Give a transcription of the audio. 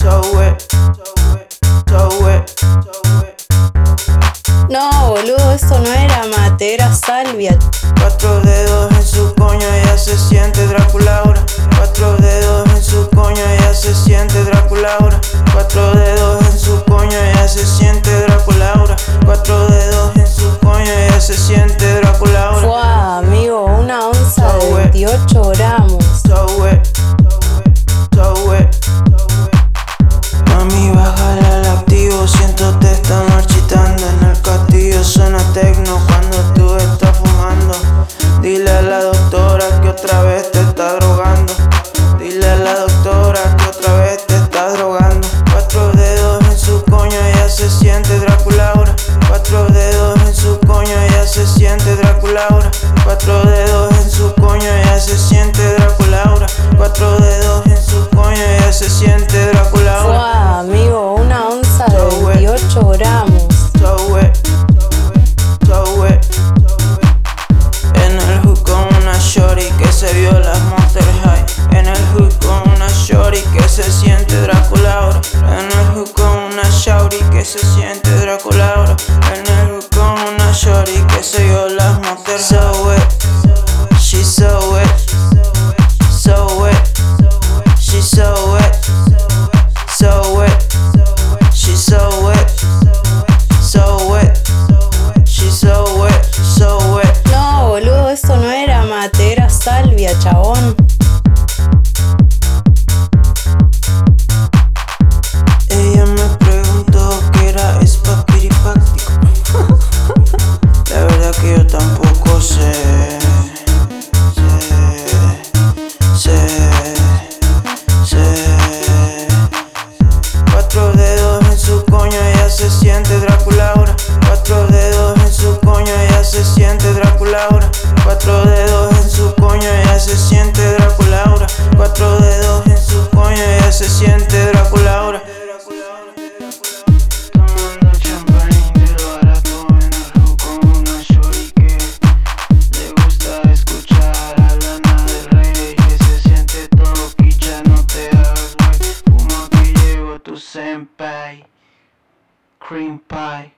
No, boludo, eso no era mate, era salvia. 4 dedos en su coño, ya se siente Draculaura. 4 dedos en su coño, ya se siente Draculaura. 4 dedos en su coño, ya se siente Draculaura. 4 dedos en su coño, ya se siente Draculaura. Fua, amigo, una onza de 28 gramos. Mami, bájale al activo, siento te está marchitando. En el castillo suena tecno cuando tú estás fumando. Dile a la doctora que otra vez te está drogando. Dile a la doctora que otra vez te está drogando. 4 dedos en su coño, ya se siente Draculaura. 4 dedos en su coño, ya se siente Draculaura. 4 dedos en su coño, ya se siente Draculaura. 4 dedos en su coño, ya se siente Draculaura. Fua, amigo, una onza de 28 gramos. En el hood con una shorty que se vio las Monster High. En el hood con una shorty que se siente Draculaura. En el hood con una shorty que se siente Draculaura. En el hood con una shorty que se vio las Monster High. So wet, she's so wet, so wet, she's so wet, so wet, she's so wet, so wet, she's so wet, so wet. No, boludo, eso no era mate, era salvia, chabón. Ella me preguntó qué era espapiripáctico. La verdad que yo tampoco sé. 4 dedos en su coño, ya se siente Draculaura. 4 dedos en su coño, ya se siente Draculaura. 4 dedos en su coño, ya se siente Draculaura. 4 dedos en su coño, ya se siente Draculaura. Tomando champagne de lo barato en el hood con una shorty que le gusta escuchar a Lana del Rey, que se siente todo quicha, no te hagas güey. Fuma que llevo tu senpai, cream pie.